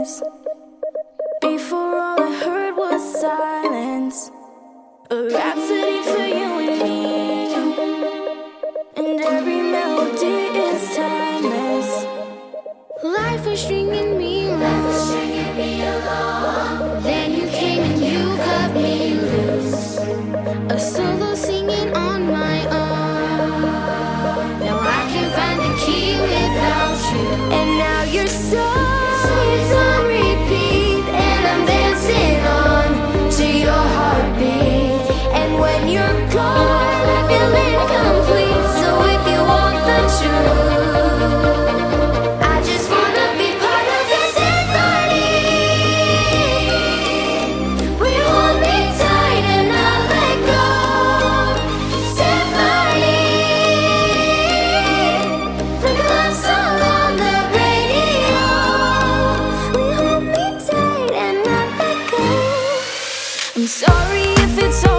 times. Before all I heard was silence, a rhapsody for you and me. And every melody is timeless. Life was stringing me along. Then you came and you cut me loose. A solo singing on my own. Now I can't find the key without you. And now your song is on repeat, and I'm dancing on to your heartbeat. And when you're gone, I feel incomplete. So if you want the truth, I just wanna be part of your symphony. We hold me tight and I'll let go. Symphony, like a love song on the radio. We hold me tight and I'll let go. I'm sorry if it's all